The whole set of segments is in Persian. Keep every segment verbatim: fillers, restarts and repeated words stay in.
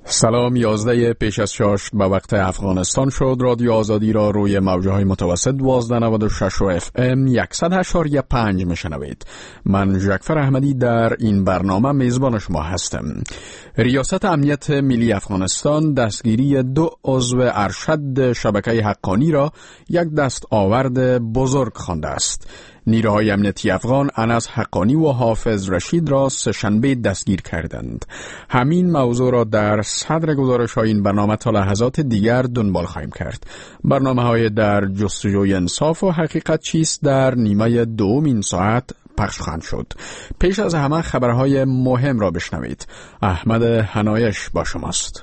سلام، یازده پیش از شش به وقت افغانستان شد. رادیو آزادی را روی موجه های متوسط دوازده نود و شش و اف ام صد و هشت و پنج میشنوید. من جعفر احمدی در این برنامه میزبان شما هستم. ریاست امنیت ملی افغانستان دستگیری دو عضو ارشد شبکه حقانی را یک دستاورد بزرگ خوانده است. نیروهای امنیتی افغان انس حقانی و حافظ رشید را سه‌شنبه دستگیر کردند. همین موضوع را در صدر گزارش های این برنامه تا لحظات دیگر دنبال خواهیم کرد. برنامه های در جستجوی انصاف و حقیقت چیست در نیمه دوم این ساعت پخش خواهند شد. پیش از همه خبرهای مهم را بشنوید. احمد حنایش با شماست.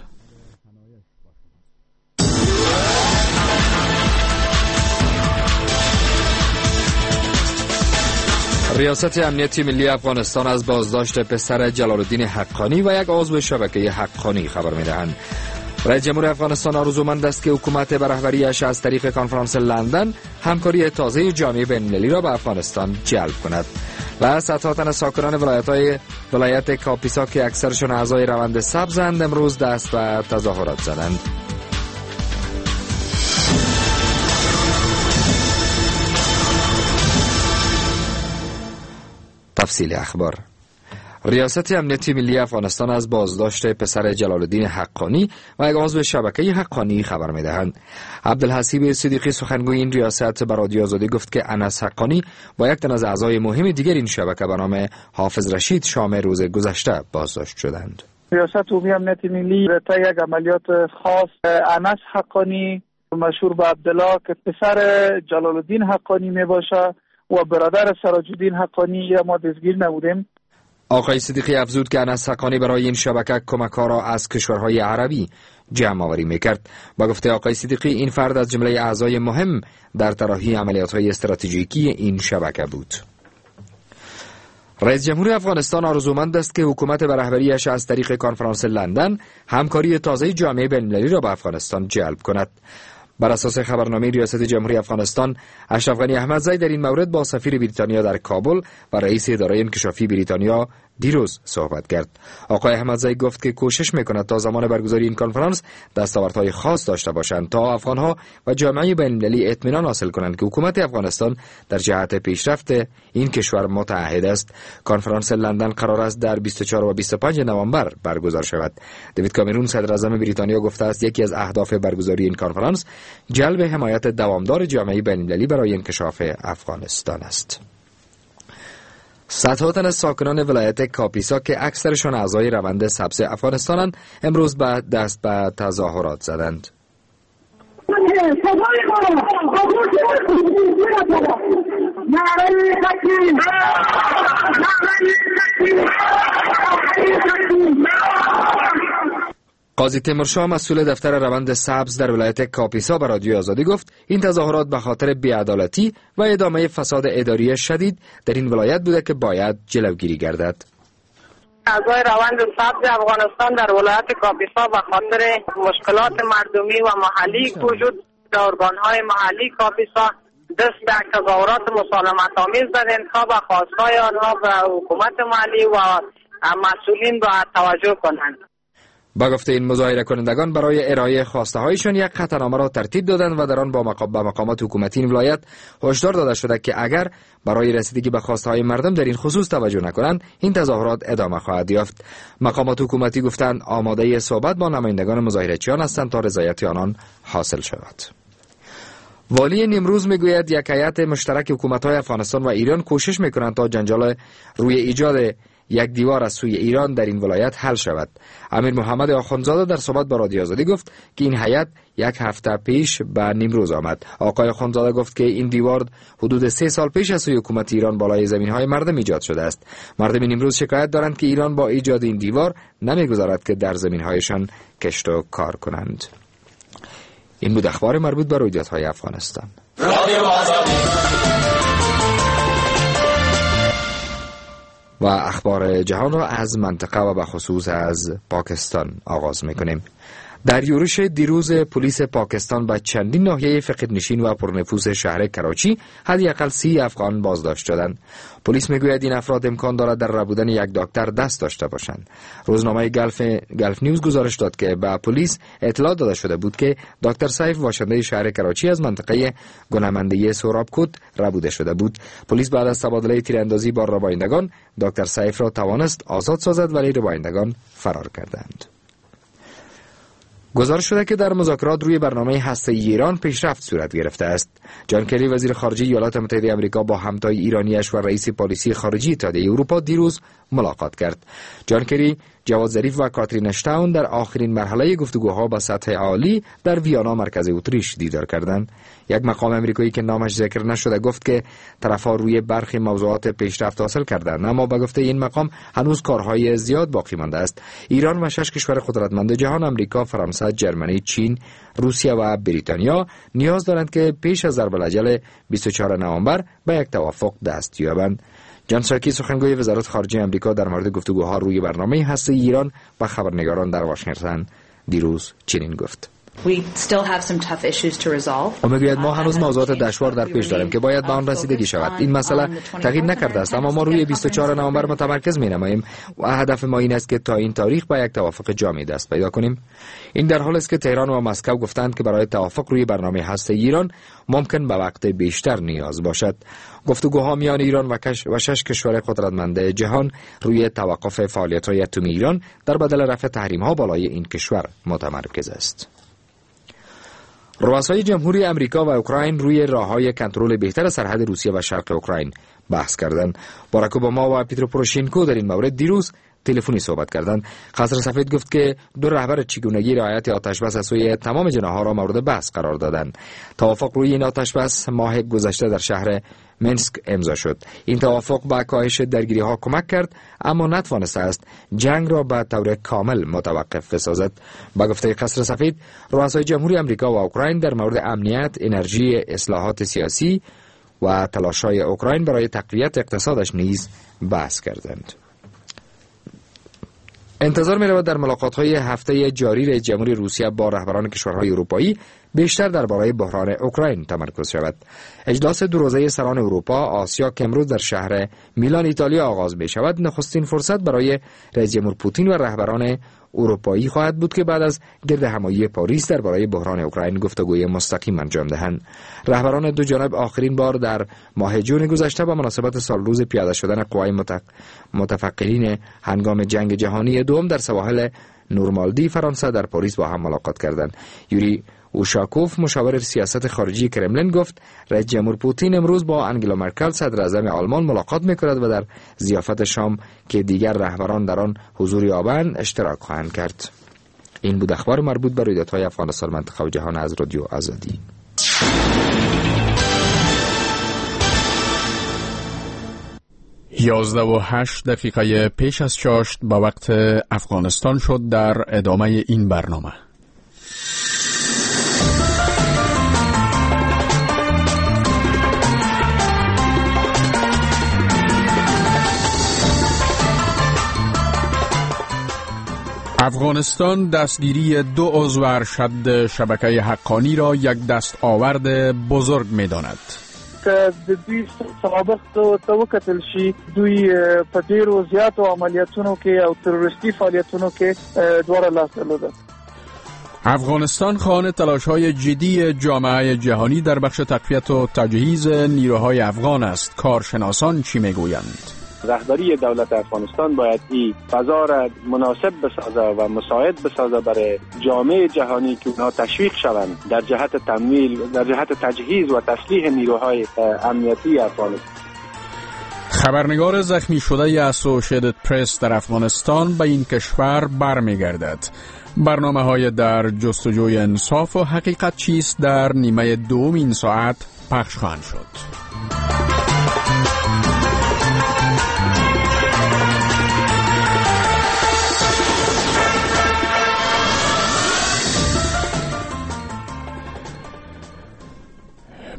ریاست امنیتی ملی افغانستان از بازداشت پسر جلال الدین حقانی و یک عضو شبکه حقانی خبر می‌دهند. رئیس جمهور افغانستان آرزومند است که حکومت به رهبری‌اش از طریق کنفرانس لندن همکاری تازه جامعه بین‌المللی را به افغانستان جلب کند. و صدها تن ساکنان ولایت‌های ولایت کاپیسا که اکثرشان اعضای روند سبزند امروز دست به تظاهرات زدند. تفصیل اخبار. ریاست امنیتی ملی افغانستان از بازداشت پسر جلال الدین حقانی و یک عضو شبکه حقانی خبر می‌دهند. عبدالحسیب صدیقی سخنگوی این ریاست به رادیو آزادی گفت که انس حقانی و یک تن از اعضای مهم دیگر این شبکه به نام حافظ رشید شام روز گذشته بازداشت شدند. ریاست عمومی امنیت ملی طی یک عملیات خاص انس حقانی مشهور به عبدالله که پسر جلال الدین حقانی میباشه و برادر سراج الدین حقانی یا ما دستگیر نبودیم. آقای صدیقی افزود که انس حقانی برای این شبکه کمک‌ها را از کشورهای عربی جمع آوری می‌کرد. با گفته آقای صدیقی این فرد از جمله اعضای مهم در طراحی عملیات‌های استراتژیکی این شبکه بود. رئیس جمهور افغانستان آرزومند است که حکومت به رهبری‌اش از طریق کنفرانس لندن همکاری تازه جامعه بین‌المللی را به افغانستان جلب کند. بر اساس خبرنامه ریاست جمهوری افغانستان، اشرف غنی احمدزی در این مورد با سفیر بریتانیا در کابل و رئیس اداره انکشافی بریتانیا دیروز صحبت کرد. آقای احمدزی گفت که کوشش میکند تا زمان برگزاری این کنفرانس دستاوردهای خاص داشته باشند تا افغانها و جامعه بین‌المللی اطمینان حاصل کنند که حکومت افغانستان در جهت پیشرفت این کشور متعهد است. کنفرانس لندن قرار است در بیست و چهار و بیست و پنج نوامبر برگزار شود. دیوید کامرون صدر اعظم بریتانیا گفته است یکی از اهداف برگزاری این کنفرانس جلب حمایت دوامدار جامعه بین‌المللی برای انکشاف افغانستان است. صدها تن از ساکنان ولایت کاپیسا که اکثرشان اعضای روند سبز افغانستانند امروز به دست به تظاهرات زدند. قاضی تیمورشاه مسئول دفتر روند سبز در ولایت کاپیسا به رادیو آزادی گفت این تظاهرات به خاطر بی‌عدالتی و ادامه فساد اداری شدید در این ولایت بوده که باید جلوگیری گردد. اعضای روند سبز افغانستان در ولایت کاپیسا به خاطر مشکلات مردمی و محلی وجود در ارگان‌های محلی کاپیسا دست به تظاهرات مسالمت آمیز زدند تا به خواستهای آنها به حکومت محلی و مسئولین را توجه کنند. با گفته این مظاهره کنندگان برای ارائه خواسته هایشان یک خطرنامه را ترتیب دادند و در آن با مقام به مقامات حکومتی این ولایت هشدار داده شده که اگر برای رسیدگی به خواسته های مردم در این خصوص توجه نکنند این تظاهرات ادامه خواهد یافت. مقامات حکومتی گفتند آماده صحبت با نمایندگان مظاهره‌چیان هستند تا رضایت آنان حاصل شود. والی نیمروز میگوید یک هیئت مشترک حکومت‌های افغانستان و ایران کوشش می‌کنند تا جنجال روی ایجاد یک دیوار از سوی ایران در این ولایت حل شود. امیر محمد آخوندزاده در صحبت با رادیو آزادی گفت که این هیئت یک هفته پیش به نیمروز آمد. آقای آخوندزاده گفت که این دیوار حدود سه سال پیش از سوی حکومت ایران بالای زمین‌های مردم ایجاد شده است. مردم نیمروز شکایت دارند که ایران با ایجاد این دیوار نمی‌گذارد که در زمین‌هایشان کشت و کار کنند. این بود اخبار مربوط به رویدادهای افغانستان. و اخبار جهان را از منطقه و به خصوص از پاکستان آغاز می‌کنیم. در یورش دیروز پلیس پاکستان به چندین ناحیه فقیرنشین و پرنفوذ شهر کراچی حداقل سی افغان بازداشت شدند. پلیس میگوید این افراد امکان دارد در ربودن یک دکتر دست داشته باشند. روزنامه گلف گلف نیوز گزارش داد که به پلیس اطلاع داده شده بود که دکتر سیف باشنده شهر کراچی از منطقه گنمندی سورابکوت ربوده شده بود. پلیس بعد از تبادله تیراندازی با ربایندگان دکتر سیف را توانست آزاد سازد، ولی ربایندگان فرار کردند. گزارش شده که در مذاکرات روی برنامه هسته‌ای ایران پیشرفت صورت گرفته است. جان کری وزیر خارجه ایالات متحده آمریکا با همتای ایرانیش و رئیس پالیسی خارجی اتحادیه اروپا دیروز ملاقات کرد. جان کری، جواد ظریف و کاترین اشتاون در آخرین مرحله گفتگوها با سطح عالی در ویانا مرکز اتریش دیدار کردند. یک مقام آمریکایی که نامش ذکر نشده گفت که طرف‌ها روی برخی موضوعات پیشرفت حاصل کردند، اما به گفته این مقام هنوز کارهای زیاد باقی مانده است. ایران و شش کشور قدرتمند جهان، آمریکا، فرانسه، ژرمنی، چین، روسیه و بریتانیا نیاز دارند که پیش از ضرب الاجل بیست و چهارم نوامبر به یک توافق دست یابند. جان ساکی، سخنگوی وزارت خارجه آمریکا، در مورد گفتگوها روی برنامه هسته‌ای ایران با خبرنگاران در واشنگتن دیروز چنین گفت: او میگوید ما هنوز موضوعات دشوار در پیش داریم که باید به آن رسیدگی شود. این مسئله تغییر نکرده است، اما ما روی بیست و چهارم نوامبر متمرکز می‌نماییم و هدف ما این است که تا این تاریخ به یک توافق جامع دست پیدا کنیم. این در حالی است که تهران و مسکو گفتند که برای توافق روی برنامه هسته‌ای ایران ممکن به وقت بیشتر نیاز باشد. گفتگوها میان ایران و, کش و شش کشور قدرتمند جهان روی توقف فعالیت‌های اتمی ایران در بدل رفع تحریم‌ها بالای این کشور متمرکز است. رؤسای جمهوری آمریکا و اوکراین روی راه‌های کنترل بهتر سرحد روسیه و شرق اوکراین بحث کردند. باراک اوباما و پیترو پوروشنکو در این مورد دیروز تلفنی صحبت کردند. قصر سفید گفت که دو رهبر چگونگی رعایت آتشبس از سوی تمام جناح‌ها را مورد بحث قرار دادند. توافق روی این آتشبس ماه گذشته در شهر منسک امضا شد. این توافق با کاهش درگیری‌ها کمک کرد، اما نتوانسته است جنگ را به طور کامل متوقف بسازد. با گفته قصر سفید، رؤسای جمهوری آمریکا و اوکراین در مورد امنیت، انرژی، اصلاحات سیاسی و تلاش‌های اوکراین برای تقویت اقتصادش نیز بحث کردند. انتظار می‌رود در ملاقات‌های هفته جاری رئیس جمهوری روسیه با رهبران کشورهای اروپایی بیشتر درباره بحران اوکراین تمرکز شود. اجلاس دو روزه سران اروپا، آسیا که امروز در شهر میلان ایتالیا آغاز می‌شود، نخستین فرصت برای رئیس جمهور پوتین و رهبران اروپایی خواهد بود که بعد از گرد همایی پاریس درباره بحران اوکراین گفتگوی مستقیم انجام دهند. رهبران دو جانب آخرین بار در ماه جون گذشته با مناسبت سال روز پیاده شدن قوای متفقین هنگام جنگ جهانی دوم در سواحل نورماندی فرانسه در پاریس با هم ملاقات کردند. یوری اوشاکوف، مشاور سیاست خارجی کرملین، گفت رئیس جمهور پوتین امروز با انگلا مرکل صدر اعظم آلمان ملاقات می‌کند و در ضیافت شام که دیگر رهبران در آن حضور یابند اشتراک خواهند کرد. این بود اخبار مربوط به رویدادهای افغانستان، منطقه و جهان از رادیو آزادی. یازده و هشت دقیقه پیش از چاشت به وقت افغانستان شد. در ادامه این برنامه افغانستان دستگیری دو عضو ارشد شبکه حقانی را یک دستاورد بزرگ می‌داند. که د دوی سابق ته وکتل شي دوی په ډیرو زیاتو عملیاتونو کې او تروریستي فعالیتونو کې دواړه لاس درلوده. افغانستان خواهان تلاش‌های جدی جامعه جهانی در بخش تقویت و تجهیز نیروهای افغان است. کارشناسان چی میگویند؟ رهبری دولت افغانستان باید این فضا را مناسب بسازه و مساعد بسازه برای جامعه جهانی که اونها تشویق شوند در جهت تمویل، در جهت تجهیز و تسلیح نیروهای امنیتی افغانستان. خبرنگار زخمی شده اسوسییتد پرس در افغانستان به این کشور برمیگردد. برنامه‌های در جستجوی انصاف و حقیقت چیست در نیمه دوم این ساعت پخش خواهند شد.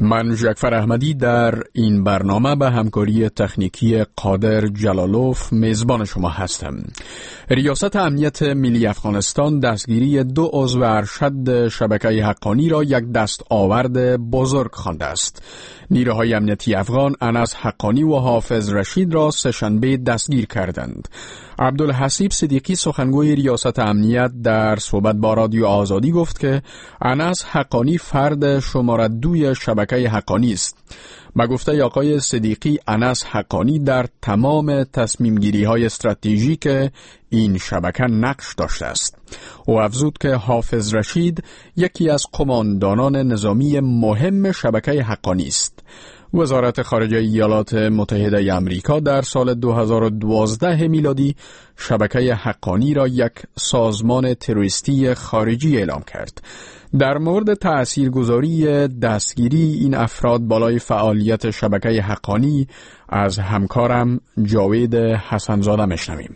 من جعفر احمدی در این برنامه به همکاری تکنیکی قادر جلالوف میزبان شما هستم. ریاست امنیت ملی افغانستان دستگیری دو عضو ارشد شبکه حقانی را یک دستاورد بزرگ خوانده است. نیروهای امنیتی افغان انس حقانی و حافظ رشید را سه‌شنبه دستگیر کردند. عبدالحسیب صدیقی سخنگوی ریاست امنیت در صحبت با رادیو آزادی گفت که انس حقانی فرد شماره دوی شبکه حقانی است. با گفته آقای صدیقی، انس حقانی در تمام تصمیم گیری های استراتژیک این شبکه نقش داشته است. او افزود که حافظ رشید یکی از قماندانان نظامی مهم شبکه حقانی است. وزارت خارجه ایالات متحده آمریکا در سال دو هزار و دوازده میلادی شبکه حقانی را یک سازمان تروریستی خارجی اعلام کرد. در مورد تأثیرگذاری دستگیری این افراد بالای فعالیت شبکه حقانی از همکارم جاوید حسنزاده میشنویم.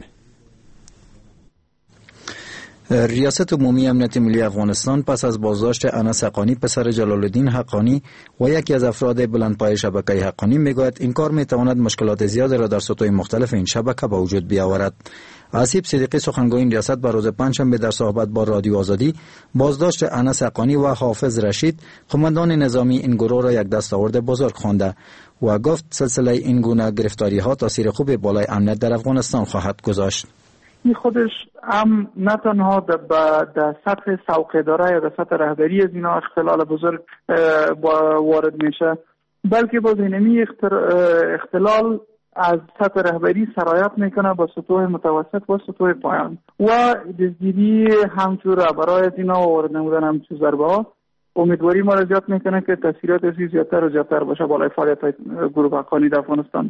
ریاست عمومی امنیت ملی افغانستان پس از بازداشت انس حقانی پسر جلال الدین حقانی و یکی از افراد بلندپایه شبکه حقانی میگوید این کار میتواند مشکلات زیادی را در سطوح مختلف این شبکه به وجود بیاورد. حسیب صدیقی سخنگوی این ریاست بر روز پنجشنبه در صحبت با رادیو آزادی بازداشت انس حقانی و حافظ رشید قماندان نظامی این گروه را یک دستاورد بزرگ خوانده و گفت سلسله این گونه گرفتاری ها تاثیر خوب بالای امنیت در افغانستان خواهد گذاشت. این خودش هم نه تنها در سطح سوق‌اداره یا در سطح رهبری از اینا اختلال بزرگ وارد میشه، بلکه باز اینمی اختلال از سطح رهبری سرایت میکنه با سطوح متوسط و سطوح پایان و دستگیری همچون رهبرای از اینا و وارد نمودن همچون ضربه ها امیدواری ما را زیاد میکنه که تاثیرات ازی زیادتر و زیادتر باشه بالای فعالیت گروه حقانی در افغانستان.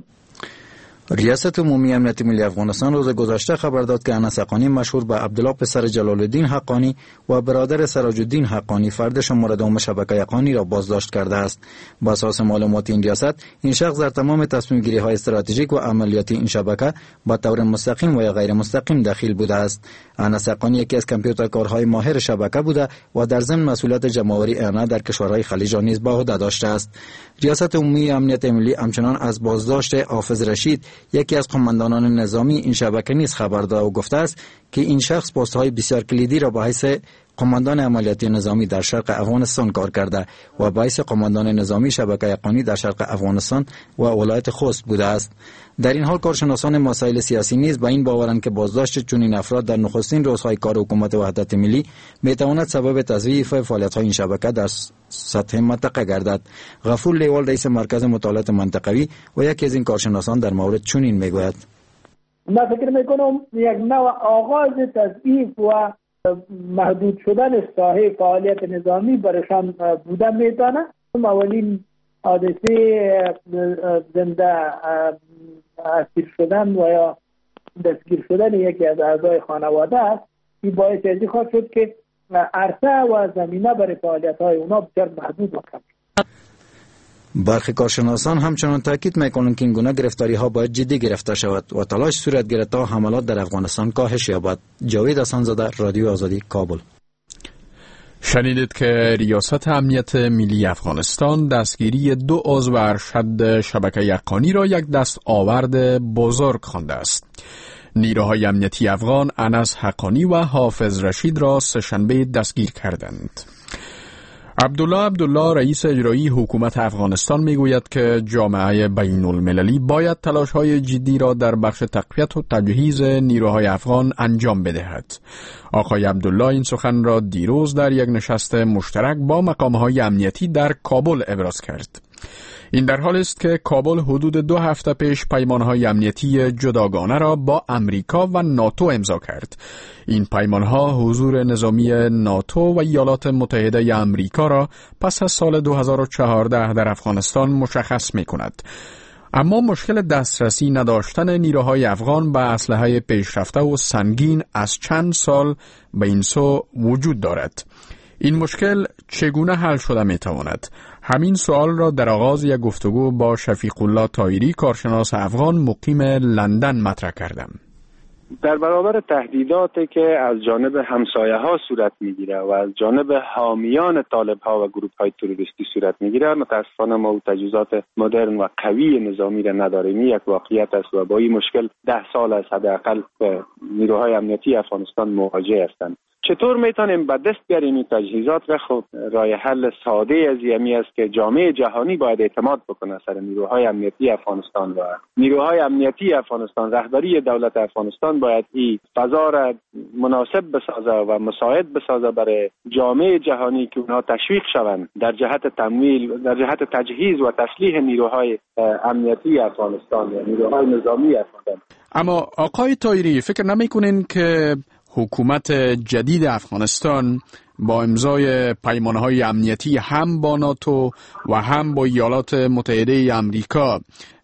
ریاست عمومی امنیت ملی افغانستان روز گذشته خبر داد که انس حقانی مشهور به عبدالله پسر جلال الدین حقانی و برادر سراج الدین حقانی فرد شماره دوم شبکه حقانی را بازداشت کرده است. با اساس معلومات این ریاست این شخص در تمام تصمیم گیری های استراتژیک و عملیاتی این شبکه با طور مستقیم و یا غیر مستقیم دخیل بوده است. انس حقانی یکی از کامپیوترکارهای ماهر شبکه بوده و در ضمن مسئولیت جمع‌آوری اعنا در کشورهای خلیج نیز به عهده داشته است. ریاست عمومی امنیت ملی همچنان از بازداشت حافظ رشید یکی از قماندانان نظامی این شبکه نیز خبر داده و گفته است که این شخص پست‌های بسیار کلیدی را به حیث قماندان عملیاتی نظامی در شرق افغانستان کار کرده و به حیث قماندان نظامی شبکه حقانی در شرق افغانستان و ولایت خوست بوده است. در این حال کارشناسان مسائل سیاسی نیز به این باورند که بازداشت چنین افراد در نخستین روزهای کار حکومت وحدت ملی میتواند سبب تضعیف فعالیت‌های این شبکه در سطح منطقه گردد. غفور لیوال رئیس مرکز مطالعات منطقوی و یکی از این کارشناسان در مورد چنین میگوید: من فکر میکنم یک نوع آغاز تضعیف و محدود شدن ساحه فعالیت نظامی برشان بودن میتونه. اولین حادثه زنده اسیر شدن و یا دستگیر شدن یکی از اعضای خانواده است. این باعث ازی خواهد شد که عرصه و زمینه برای فعالیت های اونا بسیار محدود و کم. برخی کارشناسان همچنان تاکید میکنند که این گونه گرفتاری ها باید جدی گرفته شود و تلاش صورت گیرد تا حملات در افغانستان کاهش یابد. جاوید حسنزاده، رادیو آزادی، کابل. شنیدید که ریاست امنیت ملی افغانستان دستگیری دو عضو ارشد شبکه حقانی را یک دستاورد بزرگ خوانده است. نیروهای امنیتی افغان انس حقانی و حافظ رشید را سه‌شنبه دستگیر کردند. عبدالله عبدالله رئیس اجرایی حکومت افغانستان میگوید که جامعه بین المللی باید تلاش‌های جدی را در بخش تقویت و تجهیز نیروهای افغان انجام بدهد. آقای عبدالله این سخن را دیروز در یک نشست مشترک با مقام‌های امنیتی در کابل ابراز کرد. این در حال است که کابل حدود دو هفته پیش پیمانهای امنیتی جداگانه را با امریکا و ناتو امضا کرد. این پیمانها حضور نظامی ناتو و ایالات متحده امریکا را پس از سال دو هزار و چهارده در افغانستان مشخص می کند. اما مشکل دسترسی نداشتن نیروهای افغان به اسلحه پیشرفته و سنگین از چند سال به این سو وجود دارد. این مشکل چگونه حل شده می تواند؟ همین سوال را در آغاز یک گفتگو با شفیق الله طاهری کارشناس افغان مقیم لندن مطرح کردم. در برابر تهدیداتی که از جانب همسایه ها صورت میگیره و از جانب حامیان طالب ها و گروه های تروریستی صورت میگیره، متاسفانه ما او تجهیزات مدرن و قوی نظامی را نداریم. یک واقعیت است و با این مشکل ده سال از حداقل نیروهای امنیتی افغانستان مواجه هستند. چطور میتونیم به دست بیاریم این تجهیزات را؟ خب راه حل ساده از یمی است که جامعه جهانی باید اعتماد بکنه سر نیروهای امنیتی افغانستان و نیروهای امنیتی افغانستان. رهبری دولت افغانستان باید این فضا را مناسب بسازه و مساعد بسازه برای جامعه جهانی که اونها تشویق شوند در جهت تمویل، در جهت تجهیز و تسلیح نیروهای امنیتی افغانستان و نیروهای نظامی افغانستان. اما آقای طاهری، فکر نمی‌کنین که حکومت جدید افغانستان با امضای پیمانهای امنیتی هم با ناتو و هم با ایالات متحده امریکا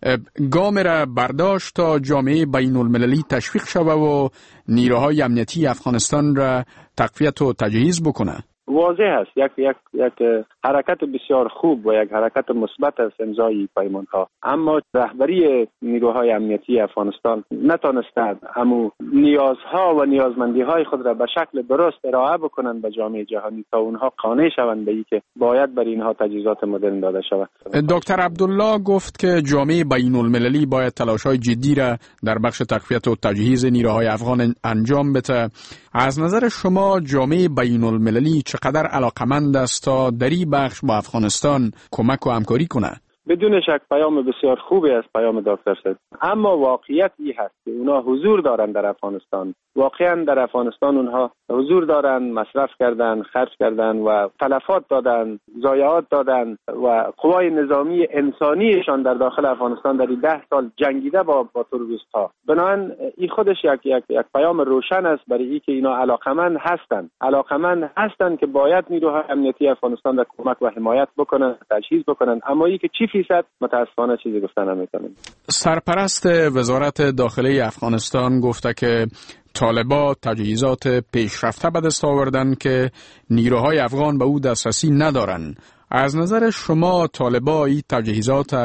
گام را برداشت تا جامعه بین المللی تشویق شود و نیروهای امنیتی افغانستان را تقویت و تجهیز بکنه؟ واضح است یک یک یک حرکت بسیار خوب و یک حرکت مثبت است امضای پیمان ها، اما رهبری نیروهای امنیتی افغانستان نتانستند همو نیازها و نیازمندی های خود را به شکل درست ارائه بکنند به جامعه جهانی تا اونها قانع شوند به اینکه باید بر اینها تجهیزات مدرن داده شود. دکتر عبدالله گفت که جامعه بین المللی باید تلاش‌های جدی را در بخش تقویت و تجهیز نیروهای افغان انجام بده. از نظر شما جامعه بین المللی چقدر علاقمند است تا در این بخش با افغانستان کمک و همکاری کنه؟ بدون شک پیام بسیار خوبی است پیام دکتر صد، اما واقعیت این هست که اونا حضور دارن در افغانستان. واقعا در افغانستان اونها حضور دارن، مصرف کردن، خرج کردن و تلفات دادن، ضایعات دادن و قوای نظامی انسانیشان در داخل افغانستان در این ده سال جنگیده با با تروریست ها. بنابراین این خودش یک یک یک پیام روشن است برای اینکه اینا علاقمند هستند، علاقمند هستند که باید نیروهای امنیتی افغانستان را کمک و حمایت بکنن، تجهیز بکنن، اما اینکه چی فیصد متاسفانه چیزی گفتن نمیتونن. سرپرست وزارت داخله افغانستان گفته که طالبا تجهیزات پیشرفته به دست آوردن که نیروهای افغان به او دسترسی ندارن. از نظر شما طالبا این تجهیزات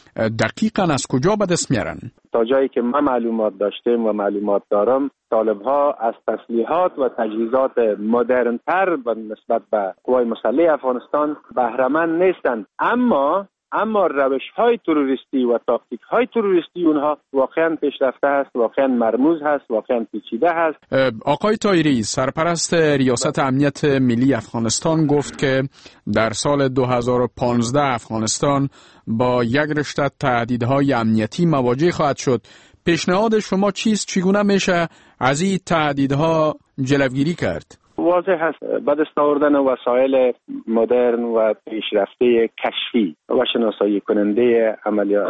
دقیقاً از کجا به دست میارن؟ تا جایی که ما معلومات داشتیم و معلومات دارم، طالبها از تسلیحات و تجهیزات مدرن‌تر و نسبت به قوای مسلح افغانستان بهره‌مند نیستند، اما اما روش‌های تروریستی و تاکتیک‌های تروریستی اونها واقعاً پیشرفته است، واقعاً مرموز هست، واقعاً پیچیده هست. آقای طاهری، سرپرست ریاست امنیت ملی افغانستان گفت که در سال دو هزار و پانزده افغانستان با یک رشته تهدیدهای امنیتی مواجه خواهد شد. پیشنهاد شما چیست؟ چگونه میشه از این تهدیدها جلوگیری کرد؟ واضح هست به دست آوردن وسایل مدرن و پیشرفته کشفی و شناسایی کننده عملیات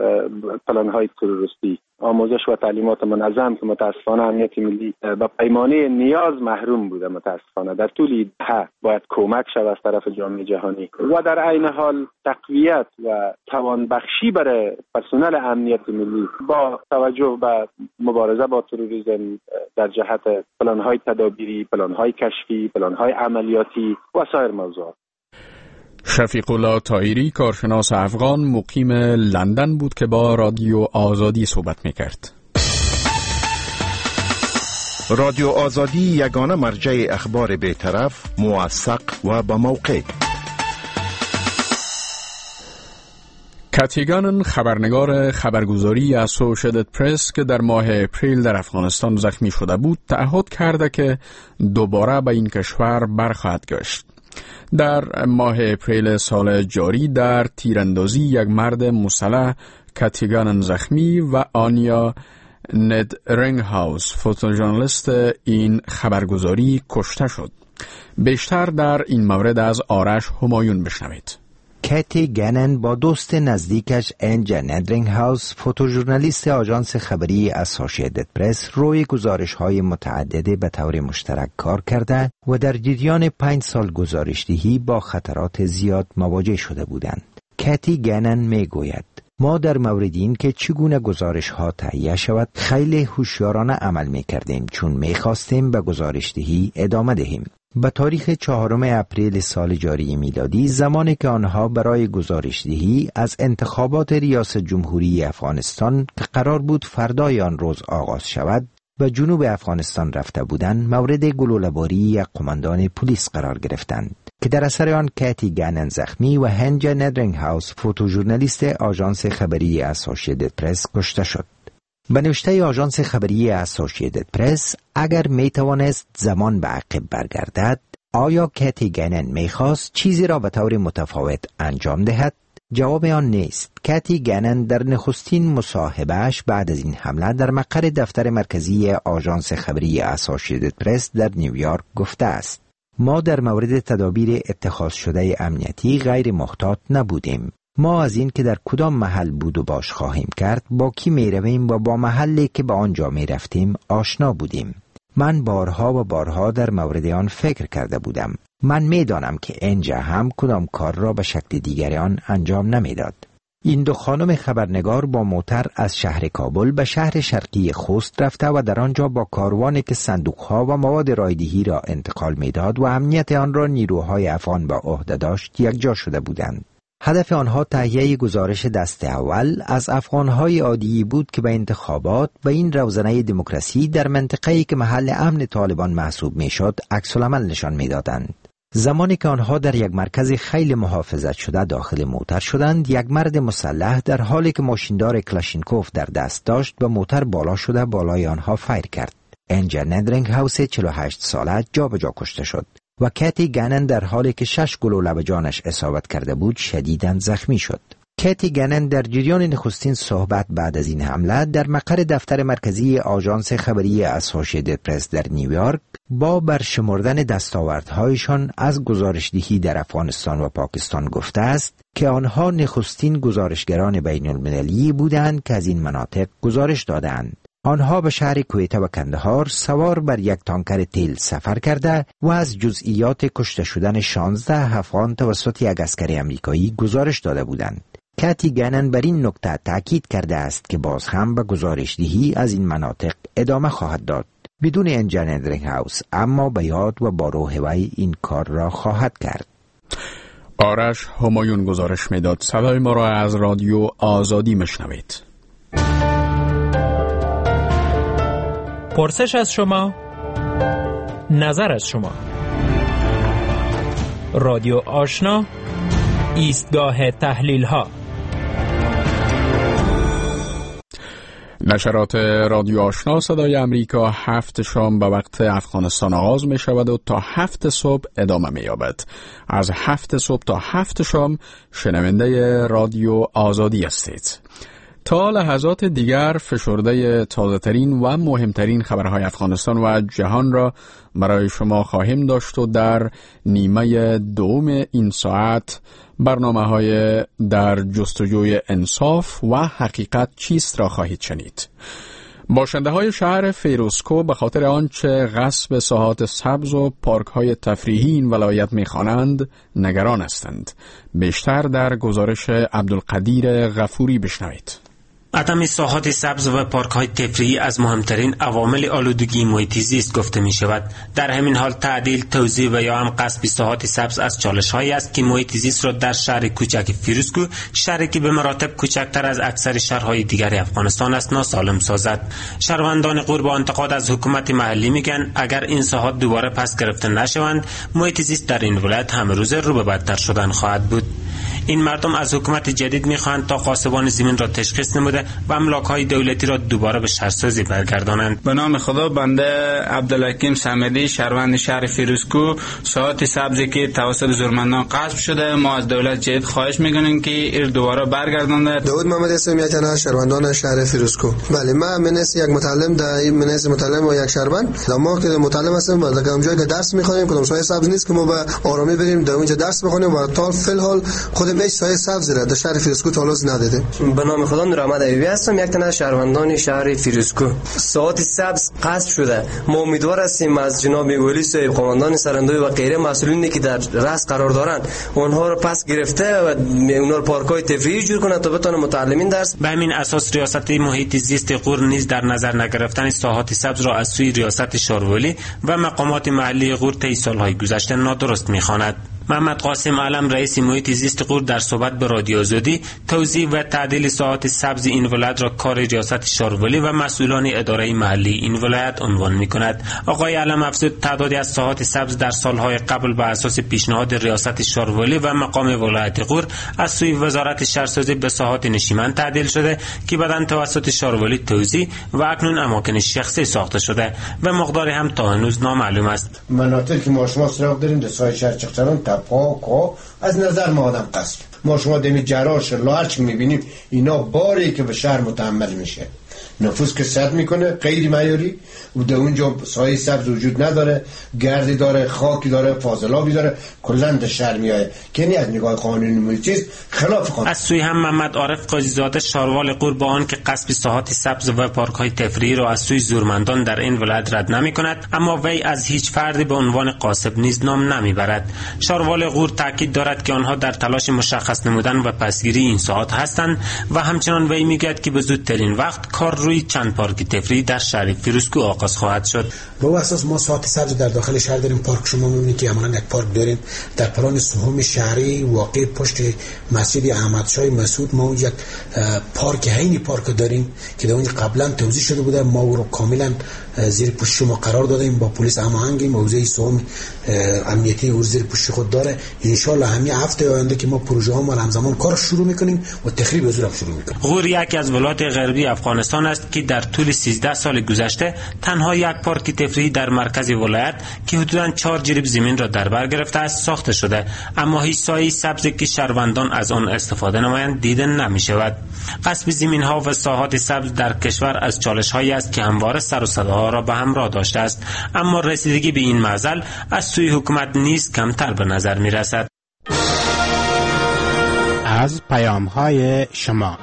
پلان‌های تروریستی، آموزش و تعلیمات منظم که متاسفانه امنیت ملی به پیمانه نیاز محروم بوده. متاسفانه در طول دهه باید کمک شود از طرف جامعه جهانی و در عین حال تقویت و توانبخشی برای پرسنل امنیت ملی با توجه به مبارزه با تروریسم در جهت پلان‌های تدابیری، پلان‌های کشفی، پلان‌های عملیاتی و سایر موضوعات. شفیق الله طاهری، کارشناس افغان مقیم لندن بود که با رادیو آزادی صحبت میکرد. رادیو آزادی یگانه مرجع اخبار بی‌طرف، موثق و با موقع. کاتی گانن، خبرنگار خبرگزاری اسوسییتد پرس که در ماه اپریل در افغانستان زخمی شده بود، تعهد کرده که دوباره به این کشور برخواهد گشت. در ماه اپریل سال جاری در تیراندازی یک مرد مسلح کاتی گانن زخمی و آنیا ندرینگهاوس، فوتوژورنالیست این خبرگزاری، کشته شد. بیشتر در این مورد از آرش همایون بشنوید. کاتی گانن با دوست نزدیکش انجا ندرینگهاوس، فوتوژورنالیست آژانس خبری اسوسییتد پرس، روی گزارش‌های متعدد به طور مشترک کار کرده و در جریان پنج سال گزارش‌دهی با خطرات زیاد مواجه شده بودند. کاتی گانن میگوید: ما در مورد این که چگونه گزارش‌ها تهیه شود خیلی هوشیارانه عمل می‌کردیم، چون می‌خواستیم به گزارش‌دهی ادامه دهیم. به تاریخ چهارم اپریل سال جاری میلادی، زمانی که آنها برای گزارش‌دهی از انتخابات ریاست جمهوری افغانستان که قرار بود فردای آن روز آغاز شود، به جنوب افغانستان رفته بودند مورد گلوله‌باری یک قماندان پلیس قرار گرفتند که در اثر آن کتی گنن زخمی و هنج ندرینگ هاوس فوتوژورنالیست آژانس خبری اسوسییتد پرس کشته شد. به نوشته آژانس خبری اسوسییتد پرس، اگر می توانست زمان به عقب برگردد، آیا کتی گنن می خواست چیزی را به طور متفاوت انجام دهد؟ جواب آن نیست. کتی گنن در نخستین مصاحبهش بعد از این حمله در مقر دفتر مرکزی آژانس خبری اسوسییتد پرس در نیویورک گفته است: ما در مورد تدابیر اتخاذ شده امنیتی غیر محتاط نبودیم. ما از این که در کدام محل بود و باش خواهیم کرد، با کی می رویم و با محلی که به آنجا می رفتیم آشنا بودیم. من بارها و بارها در مورد آن فکر کرده بودم. من می دانم که اینجا هم کدام کار را به شکل دیگری آن انجام نمی داد. این دو خانم خبرنگار با موتر از شهر کابل به شهر شرقی خوست رفته و در آنجا با کاروانی که صندوقها و مواد رایدهی را انتقال می داد و امنیت آن را نیروهای افغان به عهده داشت یکجا شده بودند. هدف آنها تهیه گزارش دست اول از افغانهای عادی بود که به انتخابات به این روزنه دموکراسی در منطقه‌ای که محل امن طالبان محسوب میشد عکس العمل نشان میدادند. زمانی که آنها در یک مرکز خیلی محافظت شده داخل موتر شدند، یک مرد مسلح در حالی که ماشیندار کلاشینکوف در دست داشت به موتر بالا شده بالای آنها فایر کرد. انجا ندرینگ هاوس چهل و هشت ساله جا به جا کشته شد و کتی گنن در حالی که شش گلوله به جانش اصابت کرده بود شدیداً زخمی شد. کتی گنن در جریان نخستین صحبت بعد از این حمله در مقر دفتر مرکزی آژانس خبری اسوسییتد پرس در نیویورک با برشمردن دستاوردهایشان از گزارشدهی در افغانستان و پاکستان گفته است که آنها نخستین گزارشگران بین المللی بودند که از این مناطق گزارش دادند. آنها به شهر کویته و کندهار سوار بر یک تانکر تیل سفر کرده و از جزئیات کشته شدن شانزده افغان توسط یک عسکر امریکایی گزارش داده بودند. کتی گنن بر این نکته تاکید کرده است که باز هم به گزارشدهی از این مناطق ادامه خواهد داد. بدون انجا ندرینگ هاوس، اما به یاد و با روح وی این کار را خواهد کرد. آرش همایون گزارش میداد. صدای ما را از رادیو آزادی مشنوید. پرسش از شما، نظر از شما. رادیو آشنا، ایستگاه تحلیل ها. نشرات رادیو آشنا صدای امریکا هفت شام به وقت افغانستان آغاز می شود و تا هفت صبح ادامه می یابد. از هفت صبح تا هفت شام شنونده رادیو آزادی هستید. تا لحظات دیگر فشرده تازه ترین و مهمترین خبرهای افغانستان و جهان را برای شما خواهیم داشت و در نیمه دوم این ساعت برنامه های در جستجوی انصاف و حقیقت چیست را خواهید شنید. باشنده های شهر فیروزکو به خاطر آنچه غصب ساحات سبز و پارک های تفریحی این ولایت می‌خوانند نگران هستند. بیشتر در گزارش عبدالقدیر غفوری بشنوید. عدم ساحات سبز و پارک‌های تفریحی از مهمترین عوامل آلودگی محیط زیست گفته می شود. در همین حال تعدیل، توزیع و یا هم غصب ساحات سبز از چالش‌هایی است که محیط زیست را در شهر کوچک فیروزکو، شهری که به مراتب کوچکتر از اکثر شهرهای دیگر افغانستان است، ناسالم سازد. شهروندان غور با انتقاد از حکومت محلی میگن اگر این ساحات دوباره پس گرفته نشوند، محیط زیست در این ولایت همه روز رو به بدتر شدن خواهد بود. این مردم از حکومت جدید میخواهند تا غاصبان زمین را تشخیص نموده و املاک‌های دولتی را دوباره به شهرسازی برگردانند. به نام خدا، بنده عبدالحکیم صمدی، شهروند شهر فیروزکو، ساحات سبزی که توسط زورمندان غصب شده، ما از دولت جدید خواهش میکنیم که این دوباره برگردانده. داود محمد اسم یک تنها شهروندان شهر فیروزکو. بله، من منس یک متعلم در منس متعلم و یک شهروند، ما که متعلم هستیم و در اونجا که درس میخوانیم کدام سایه سبز نیست که ما به آرامی بریم در اونجا درس بخونیم و تا فی الحال خود هیچ سایه سبزی را در شهر فیروزکو تا حالا ندیده. به نام خدا نورآمد ایوبی هستم، یک تنها شهروندان شهر فیروزکو. ساعت سبز غصب شده. ما امیدوار هستیم از جناب ولی صاحب، قماندان سرندوی و غیره مسئولینی که در رأس قرار دارند اونها رو پس گرفته و اونها رو پارک‌های تفریحی جور کنند تا بتوان متعلمین درس. به همین اساس ریاست محیط زیست غور نیز در نظر نگرفتن ساحات سبز را از سوی ریاست شارولی و مقامات محلی غور طی سال‌های گذشته نادرست می‌خواند. محمد قاسم علم رئیس محیط زیست غور در صحبت به رادیو آزادی توزیع و تعدیل ساحات سبز این ولایت را کار ریاست شارولی و مسئولان اداره محلی این ولایت عنوان می‌کند. آقای علم افزود تعدادی از ساحات سبز در سالهای قبل بر اساس پیشنهاد ریاست شارولی و مقام ولایت غور از سوی وزارت شهرسازی به ساحات نشیمن تعدیل شده که بعداً توسط شارولی توزیع و اکنون اماکن شخصی ساخته شده و مقداری هم تا هنوز نامعلوم است. مناطقی که ما شما سراغ داریم در سایه شهر چقچران تپاک از نظر ما آدم قصد ما شما دمی جراش لارچ میبینیم اینا باری که به شهر متحمل میشه، نفوذ که سد میکنه غیر معیاری و در اونجا سایه سبز وجود نداره، گردی داره، خاکی داره، فاضلابی داره، کلا در شهر میایه که یعنی از نگاه قانونی محیطی خلاف قانون. از سوی هم محمد عارف قاضیزاده شاروال غور با آن که قصب ساحات سبز و پارک های تفریحی را از سوی زورمندان در این ولایت رد نمیکند، اما وی از هیچ فردی به عنوان قاصب نیز نام نمیبرد. شاروال غور تاکید دارد که آنها در تلاش مشخص نمودن و پسگیری این ساحات هستند و همچنان وی میگوید که به زودترین وقت کار روی چند پارک تفریحی در شهر فیروزکو آغاز خواهد شد. به اساس ما ساحات سبز در داخل شهر داریم. پارک شما می‌بینید که عملاً یک پارک داریم در پلان سوم شهری واقع پشت مسجد احمدشاه مسعود. ما یک پارک عینی پارک داریم که در اون قبلا توزیع شده بوده، ما او رو کاملا زیر پوشش ما قرار دادیم، با پلیس هماهنگی موضوع سوم امنیتی او زیر پوشش خود داره. ان شاء الله همین هفته آینده که ما پروژه ها ما همزمان کار شروع می‌کنیم و تخریب از اون شروع می‌کنیم. غور یکی از ولایات غربی افغانستان است که در طول سیزده سال گذشته تنها یک پارک تفریحی در مرکز ولایت که حدوداً چهار جریب زمین را در بر گرفته است ساخته شده، اما هیچ سایه سبزی که شهروندان از آن استفاده نمایند دیده نمی شود. غصب زمین ها و ساحات سبز در کشور از چالش هایی است که همواره سر و صداها را به همراه داشته است، اما رسیدگی به این معضل از سوی حکومت نیز کمتر به نظر می رسد. از پیام های شما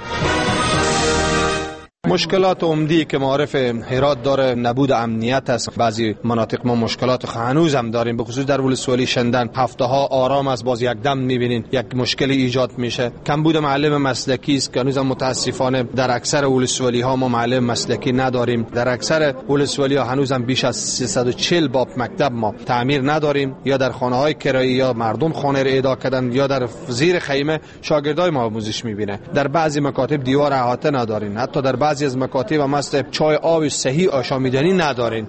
مشکلات عمدی که معارف هرات داره نبود امنیت است. بعضی مناطق ما مشکلات هنوز هم داریم، به خصوص در ولسوالی شندن هفته ها آرام است، باز یک دم میبینین یک مشکلی ایجاد میشه. کمبود معلم مسلکی است که هنوز هم متاسفانه در اکثر ولسوالی ها ما معلم مسلکی نداریم. در اکثر ولسوالی ها هنوز هم بیش از سیصد و چهل باب مکتب ما تعمیر نداریم، یا در خانه های کرایی یا مردم خانه را ادا کردن یا در زیر خیمه شاگردای ما آموزش میبینه. در بعضی مکاتب دیوار احاطه ندارین، حتی در بعضی از مکاتب هم است چای آب صحیح آشامیدنی ندارین.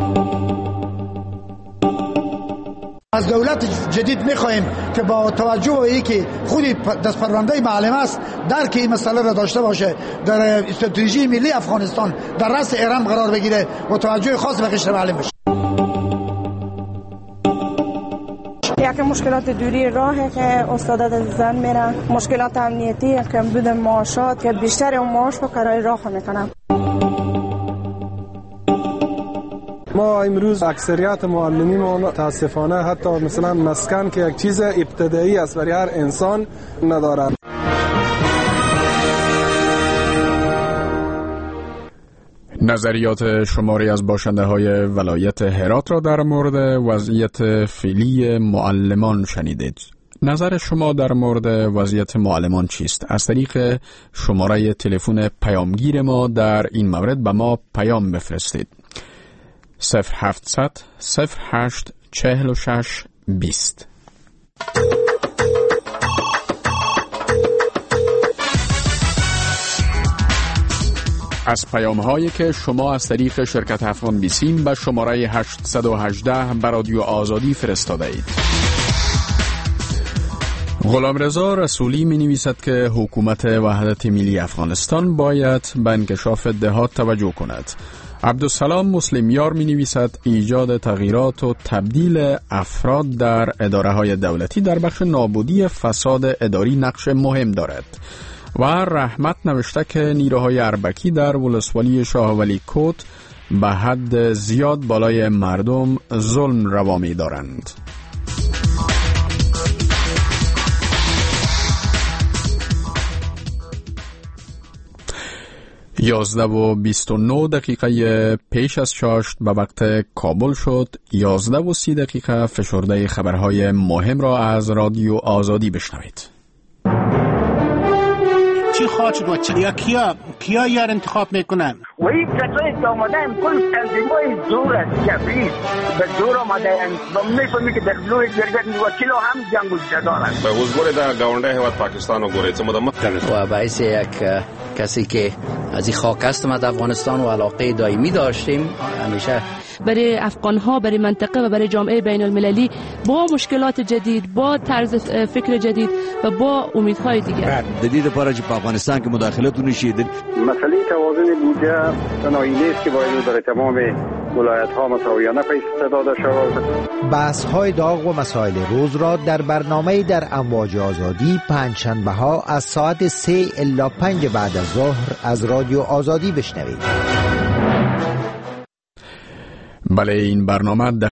از دولت جدید میخواهیم که با توجه به اینکه خود دست پرونده معلم است درک این مسئله را داشته باشه، در استراتژی ملی افغانستان در رأس ارم قرار بگیره و توجه خاص به قشر معلم بشه. یک مشکلات دوری راهی که استادات از زن میرن، مشکلات امنیتی، کمبود معاشات که بیشتر اون معاش با کرای راه میکنن. ما امروز اکثریت معلمین متاسفانه حتی مثلا مسکن که یک چیز ابتدایی است برای هر انسان ندارند. نظریات شماری از باشنده های ولایت هرات را در مورد وضعیت فعلی معلمان شنیدید. نظر شما در مورد وضعیت معلمان چیست؟ از طریق شماره تلفن پیامگیر ما در این مورد به ما پیام بفرستید. صفر هفتصد صفر هشت چهل و شش بیست. از پیام هایی که شما از طریق شرکت افغان بیسیم به شماره هشتصد و هجده به رادیو آزادی فرستاده اید. غلامرضا رسولی می نویسد که حکومت وحدت ملی افغانستان باید به انکشاف دهات توجه کند. عبدالسلام مسلمیار می نویسد ایجاد تغییرات و تبدیل افراد در اداره های دولتی در بخش نابودی فساد اداری نقش مهم دارد. و رحمت نوشته که نیروهای اربکی در ولسوالی شاه ولی کوت به حد زیاد بالای مردم ظلم روا می دارند. یازده و بیست و نه دقیقه پیش از چاشت به وقت کابل شد. یازده و سی دقیقه فشرده خبرهای مهم را از رادیو آزادی بشنوید. چی خواهد شد و چی یا کیا کیا یار انتخاب میکنن و این کسایی که آمدن کل تنظیمای زور است کفریست به زور آمدن و میفهمی که در لوی جرگت وکیل هم جنگ و جدال است به وزگوری در گاونده هیواد پاکستان و گوری و باعث یک کسی که از این خاک است ما در افغانستان و علاقه دائمی داشتیم همیشه برای افغان‌ها، برای منطقه و برای جامعه بین المللی با مشکلات جدید، با طرز فکر جدید و با امیدهای دیگر. جدید پارچ په افغانستان کې مداخلت ونشي. مسئله توازن بودجه تنهایی نیست که باید برای تمام ولایت‌ها مساویانه پیش داده شود. بحث‌های داغ و مسائل روز را در برنامه در امواج آزادی پنجشنبه‌ها از ساعت سه الی پنج بعد از ظهر از رادیو آزادی بشنوید. بله، این برنامه